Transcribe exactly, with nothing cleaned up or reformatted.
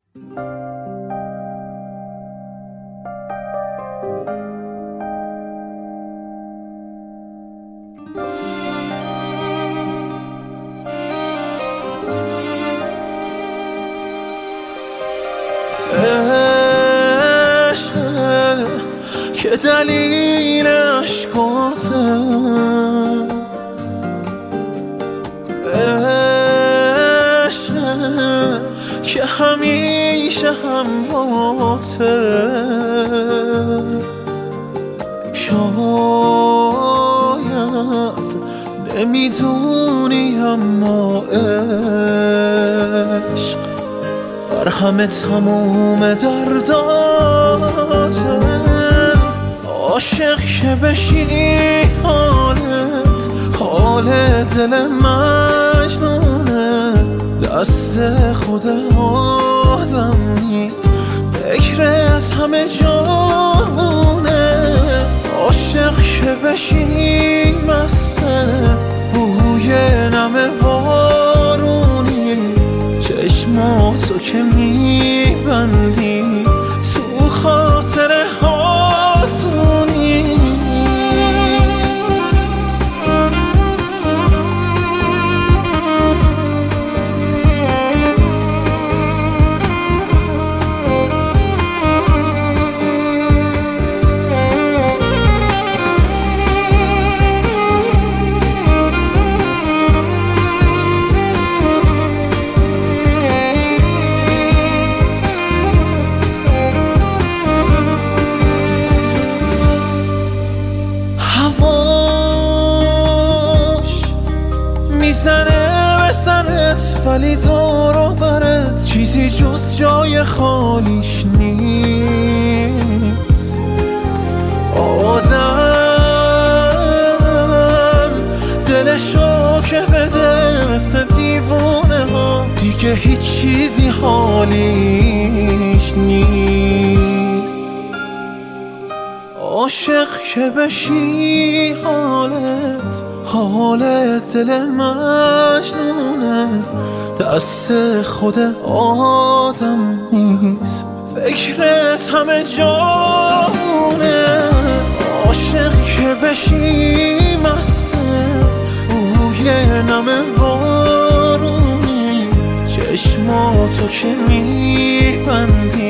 عشقه که دلیل عشقاته، عشقه که همیشه همراهته. شاید نمیدونی اما عشق بر همه تموم درداته. عاشق که بشی حالت حال دل مجنونه، دست خود آدم نیست فکرت همه جانونه. عاشق که بشی مسته بوی نم بارونی، چشماتو که میبندی تو خاطر هاتونی. هواش میزنه به سرت ولی دور و برت چیزی جز جای خالیش نیست. آدم دلشو که بده مثل دیوونه ها، دیگه هیچ چیزی حالیش نیست. عاشق که بشی حالت حالت دل مجنونه، دست خود آدم نیست فکرت همه جانونه. عاشق که بشی مسته بوی نم بارونی، چشماتو که میبندی